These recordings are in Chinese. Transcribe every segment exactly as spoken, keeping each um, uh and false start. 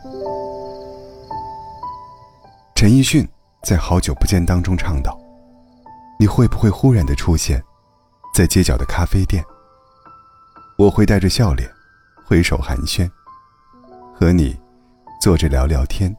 陈奕迅在《好久不见》当中唱道，你会不会忽然地出现在街角的咖啡店，我会带着笑脸挥手寒暄，和你坐着聊聊天。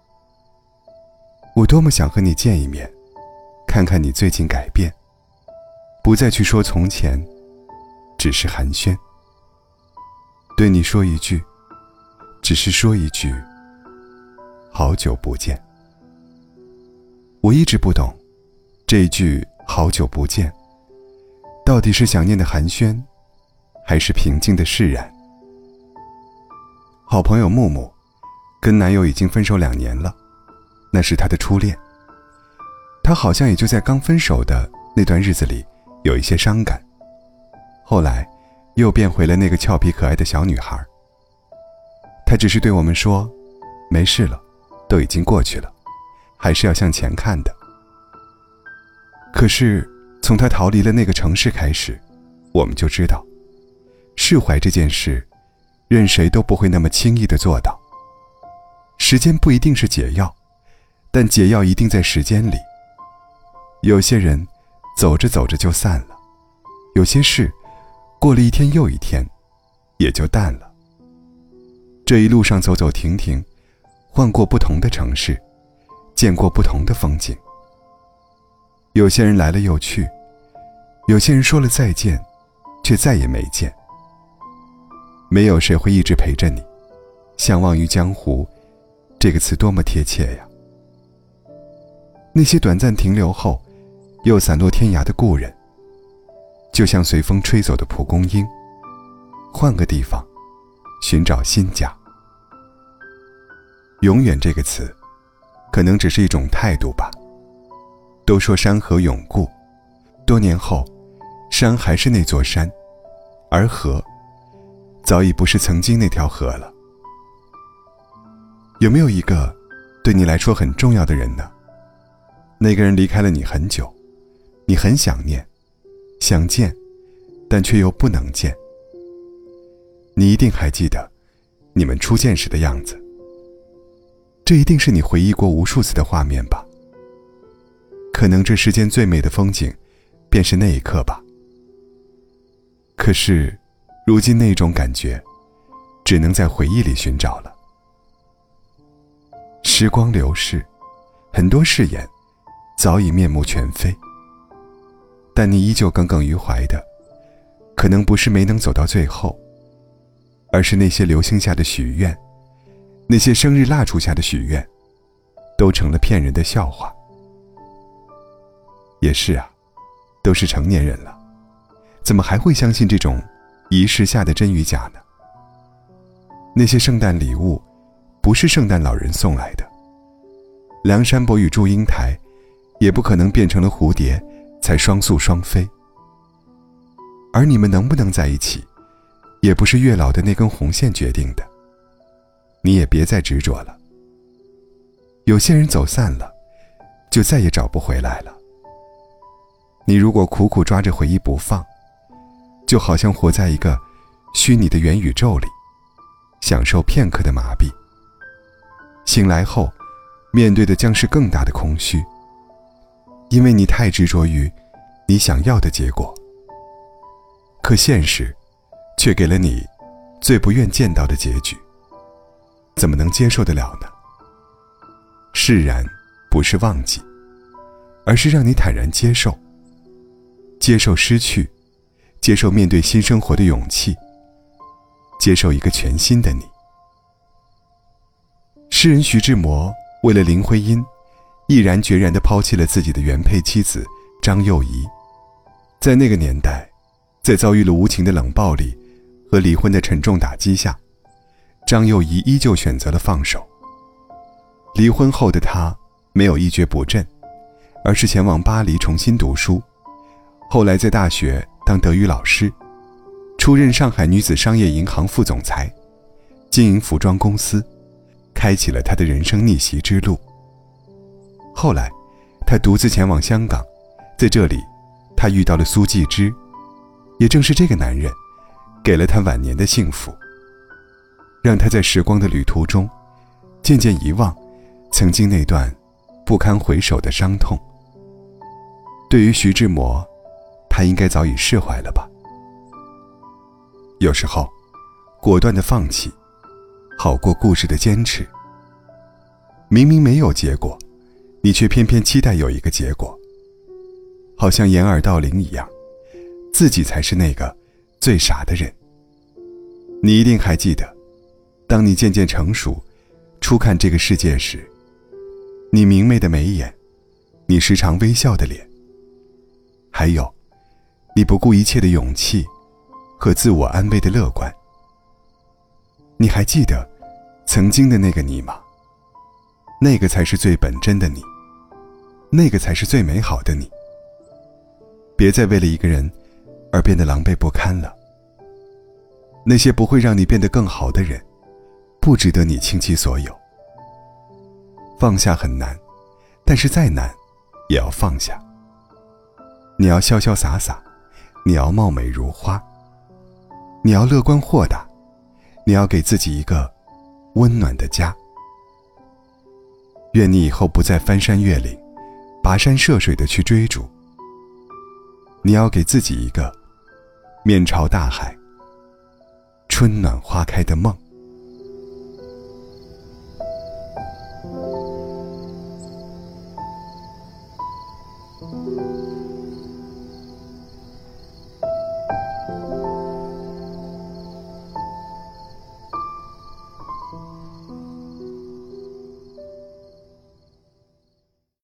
我多么想和你见一面，看看你最近改变，不再去说从前，只是寒暄，对你说一句，只是说一句好久不见。我一直不懂，这一句好久不见到底是想念的寒暄，还是平静的释然。好朋友木木跟男友已经分手两年了，那是她的初恋。她好像也就在刚分手的那段日子里有一些伤感，后来又变回了那个俏皮可爱的小女孩。她只是对我们说，没事了，都已经过去了，还是要向前看的。可是从她逃离了那个城市开始，我们就知道，释怀这件事任谁都不会那么轻易地做到。时间不一定是解药，但解药一定在时间里。有些人走着走着就散了，有些事过了一天又一天也就淡了。这一路上走走停停，换过不同的城市，见过不同的风景。有些人来了又去，有些人说了再见，却再也没见。没有谁会一直陪着你，相忘于江湖这个词多么贴切呀。那些短暂停留后又散落天涯的故人，就像随风吹走的蒲公英，换个地方寻找新家。永远这个词可能只是一种态度吧。都说山河永固，多年后山还是那座山，而河早已不是曾经那条河了。有没有一个对你来说很重要的人呢？那个人离开了你很久，你很想念，想见，但却又不能见。你一定还记得你们初见时的样子，这一定是你回忆过无数次的画面吧。可能这世间最美的风景便是那一刻吧。可是如今那种感觉只能在回忆里寻找了。时光流逝，很多誓言早已面目全非，但你依旧耿耿于怀的，可能不是没能走到最后，而是那些流星下的许愿，那些生日蜡烛下的许愿，都成了骗人的笑话。也是啊，都是成年人了，怎么还会相信这种仪式下的真与假呢？那些圣诞礼物不是圣诞老人送来的，梁山伯与祝英台也不可能变成了蝴蝶才双宿双飞。而你们能不能在一起，也不是月老的那根红线决定的，你也别再执着了。有些人走散了，就再也找不回来了。你如果苦苦抓着回忆不放，就好像活在一个虚拟的元宇宙里，享受片刻的麻痹。醒来后，面对的将是更大的空虚，因为你太执着于你想要的结果。可现实却给了你最不愿见到的结局，怎么能接受得了呢？释然不是忘记，而是让你坦然接受，接受失去，接受面对新生活的勇气，接受一个全新的你。诗人徐志摩为了林徽因，毅然决然地抛弃了自己的原配妻子张幼仪。在那个年代，在遭遇了无情的冷暴力和离婚的沉重打击下，张幼仪依旧选择了放手。离婚后的她没有一蹶不振，而是前往巴黎重新读书，后来在大学当德语老师，出任上海女子商业银行副总裁，经营服装公司，开启了她的人生逆袭之路。后来她独自前往香港，在这里她遇到了苏纪之，也正是这个男人给了她晚年的幸福，让她在时光的旅途中渐渐遗忘曾经那段不堪回首的伤痛。对于徐志摩，他应该早已释怀了吧。有时候果断的放弃好过固执的坚持。明明没有结果，你却偏偏期待有一个结果，好像掩耳盗铃一样，自己才是那个最傻的人。你一定还记得，当你渐渐成熟，初看这个世界时，你明媚的眉眼，你时常微笑的脸，还有你不顾一切的勇气和自我安慰的乐观。你还记得曾经的那个你吗？那个才是最本真的你，那个才是最美好的你。别再为了一个人而变得狼狈不堪了。那些不会让你变得更好的人，不值得你倾其所有。放下很难，但是再难也要放下。你要潇潇洒洒，你要貌美如花，你要乐观豁达，你要给自己一个温暖的家。愿你以后不再翻山越岭，跋山涉水的去追逐。你要给自己一个面朝大海，春暖花开的梦。